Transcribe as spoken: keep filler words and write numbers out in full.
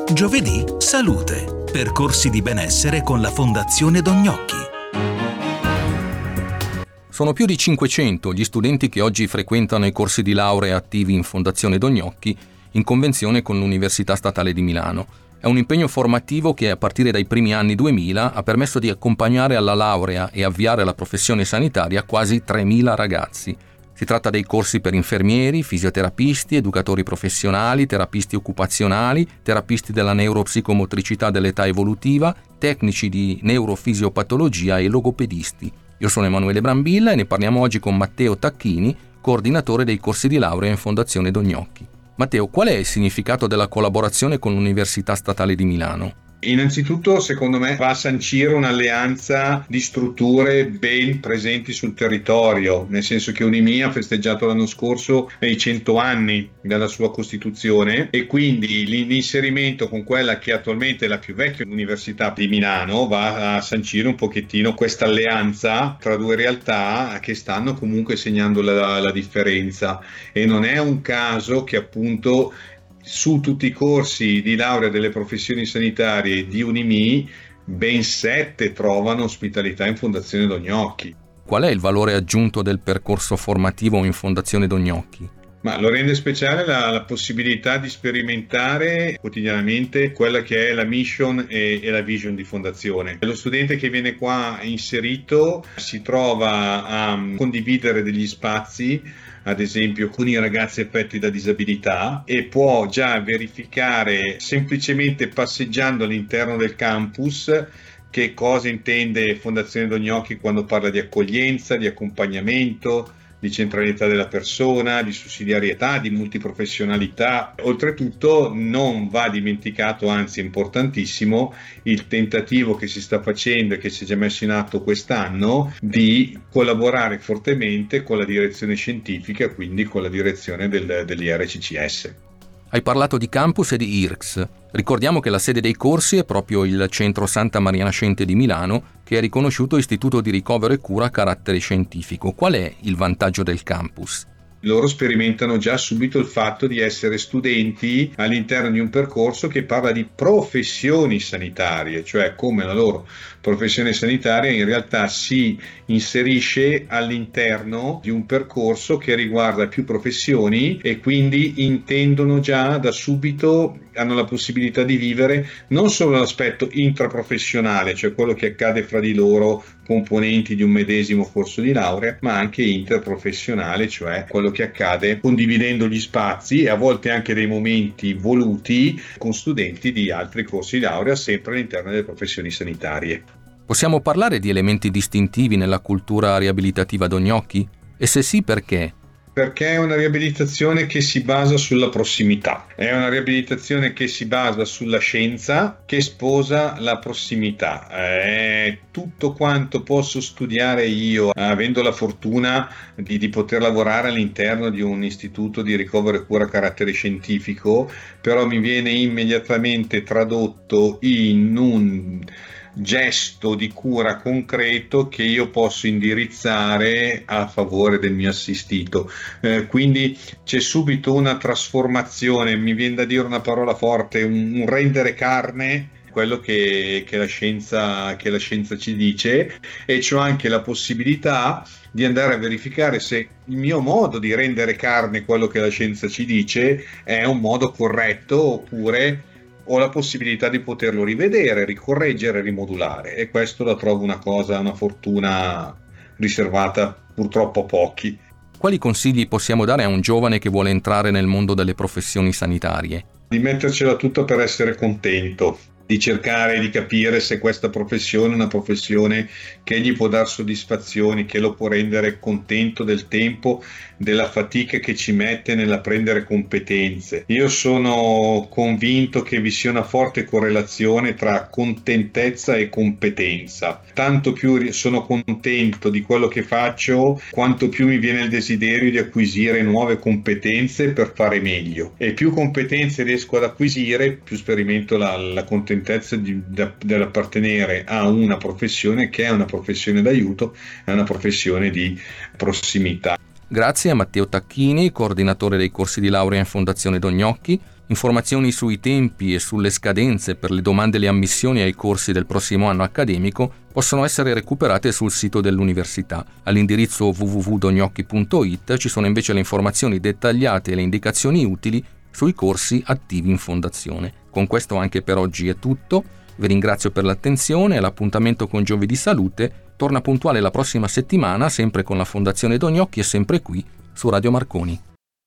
Giovedì Salute. Percorsi di benessere con la Fondazione Don Gnocchi. Sono più di cinquecento gli studenti che oggi frequentano i corsi di laurea attivi in Fondazione Don Gnocchi in convenzione con l'Università Statale di Milano. È un impegno formativo che a partire dai primi anni duemila ha permesso di accompagnare alla laurea e avviare la professione sanitaria quasi tremila ragazzi. Si tratta dei corsi per infermieri, fisioterapisti, educatori professionali, terapisti occupazionali, terapisti della neuropsicomotricità dell'età evolutiva, tecnici di neurofisiopatologia e logopedisti. Io sono Emanuele Brambilla e ne parliamo oggi con Matteo Tacchini, coordinatore dei corsi di laurea in Fondazione Don Gnocchi. Matteo, qual è il significato della collaborazione con l'Università Statale di Milano? Innanzitutto, secondo me, va a sancire un'alleanza di strutture ben presenti sul territorio, nel senso che U N I M I ha festeggiato l'anno scorso i cento anni dalla sua costituzione e quindi l'inserimento con quella che attualmente è la più vecchia università di Milano va a sancire un pochettino questa alleanza tra due realtà che stanno comunque segnando la, la differenza, e non è un caso che appunto su tutti i corsi di laurea delle professioni sanitarie di U N I M I ben sette trovano ospitalità in Fondazione Don Gnocchi. Qual è il valore aggiunto del percorso formativo in Fondazione Don Gnocchi? Ma lo rende speciale la, la possibilità di sperimentare quotidianamente quella che è la mission e, e la vision di Fondazione. Lo studente che viene qua inserito si trova a condividere degli spazi, ad esempio con i ragazzi affetti da disabilità, e può già verificare semplicemente passeggiando all'interno del campus che cosa intende Fondazione Don Gnocchi quando parla di accoglienza, di accompagnamento, di centralità della persona, di sussidiarietà, di multiprofessionalità. Oltretutto non va dimenticato, anzi è importantissimo, il tentativo che si sta facendo e che si è già messo in atto quest'anno di collaborare fortemente con la direzione scientifica, quindi con la direzione del, dell'I R C C S. Hai parlato di campus e di I R C S. Ricordiamo che la sede dei corsi è proprio il Centro Santa Maria Nascente di Milano, che è riconosciuto istituto di ricovero e cura a carattere scientifico. Qual è il vantaggio del campus? Loro sperimentano già subito il fatto di essere studenti all'interno di un percorso che parla di professioni sanitarie, cioè come la loro professione sanitaria in realtà si inserisce all'interno di un percorso che riguarda più professioni, e quindi intendono già da subito, hanno la possibilità di vivere non solo l'aspetto intraprofessionale, cioè quello che accade fra di loro componenti di un medesimo corso di laurea, ma anche interprofessionale, cioè quello che accade condividendo gli spazi e a volte anche dei momenti voluti con studenti di altri corsi di laurea sempre all'interno delle professioni sanitarie. Possiamo parlare di elementi distintivi nella cultura riabilitativa Don Gnocchi? E se sì, perché? Perché è una riabilitazione che si basa sulla prossimità, è una riabilitazione che si basa sulla scienza, che sposa la prossimità. È tutto quanto posso studiare io, avendo la fortuna di, di poter lavorare all'interno di un istituto di ricovero e cura a carattere scientifico, però mi viene immediatamente tradotto in un gesto di cura concreto che io posso indirizzare a favore del mio assistito. Eh, quindi c'è subito una trasformazione, mi viene da dire una parola forte, un, un rendere carne quello che, che, la scienza, che la scienza ci dice, e c'ho anche la possibilità di andare a verificare se il mio modo di rendere carne quello che la scienza ci dice è un modo corretto, oppure ho la possibilità di poterlo rivedere, ricorreggere, rimodulare, e questo la trovo una cosa, una fortuna riservata purtroppo a pochi. Quali consigli possiamo dare a un giovane che vuole entrare nel mondo delle professioni sanitarie? Di mettercela tutta per essere contento, di cercare di capire se questa professione è una professione che gli può dar soddisfazioni, che lo può rendere contento del tempo, della fatica che ci mette nell'apprendere competenze. Io sono convinto che vi sia una forte correlazione tra contentezza e competenza. Tanto più sono contento di quello che faccio, quanto più mi viene il desiderio di acquisire nuove competenze per fare meglio. E più competenze riesco ad acquisire, più sperimento la, la contentezza di, da, dell'appartenere a una professione che è una professione d'aiuto, è una professione di prossimità. Grazie a Matteo Tacchini, coordinatore dei corsi di laurea in Fondazione Don Gnocchi. Informazioni sui tempi e sulle scadenze per le domande e le ammissioni ai corsi del prossimo anno accademico possono essere recuperate sul sito dell'università. All'indirizzo w w w punto dognocchi punto i t ci sono invece le informazioni dettagliate e le indicazioni utili sui corsi attivi in fondazione. Con questo anche per oggi è tutto. Vi ringrazio per l'attenzione e l'appuntamento con Giovedì Salute torna puntuale la prossima settimana, sempre con la Fondazione Dognocchi e sempre qui su Radio Marconi.